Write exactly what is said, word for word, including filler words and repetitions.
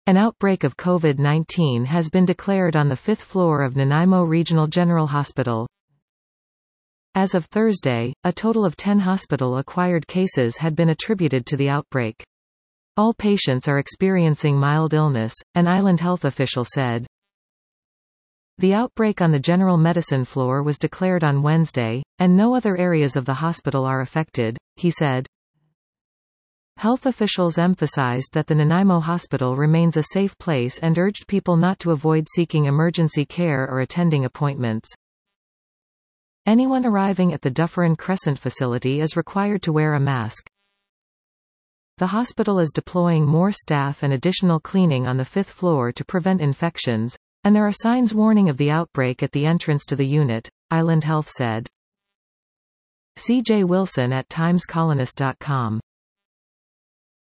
An outbreak of COVID nineteen has been declared on the fifth floor of Nanaimo Regional General Hospital. As of Thursday, a total of ten hospital-acquired cases had been attributed to the outbreak. All patients are experiencing mild illness, an island health official said. The outbreak on the general medicine floor was declared on Wednesday, and no other areas of the hospital are affected, he said. Health officials emphasized that the Nanaimo Hospital remains a safe place and urged people not to avoid seeking emergency care or attending appointments. Anyone arriving at the Dufferin Crescent facility is required to wear a mask. The hospital is deploying more staff and additional cleaning on the fifth floor to prevent infections, and there are signs warning of the outbreak at the entrance to the unit, Island Health said. C J Wilson at times colonist dot com